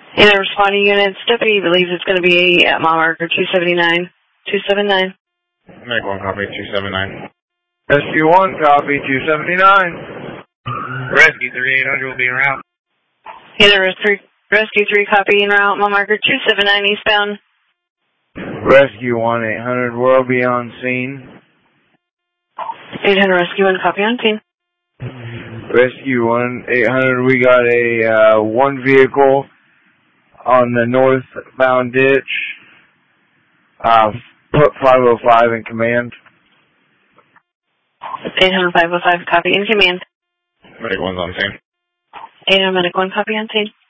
In a responding units, deputy believes it's going to be at mile marker 279. 279. Medic 1, copy 279. Rescue 1, copy 279. Rescue 3800 will be en route. In a rescue 3, copy en route, mile marker 279 eastbound. Rescue 1-800 will be on scene. 800 rescue 1, copy on scene. Rescue 1-800, we got a one vehicle on the northbound ditch. Put 505 in command. 800 505, copy in command. Medic 1's on scene. 800 medic 1, copy on scene.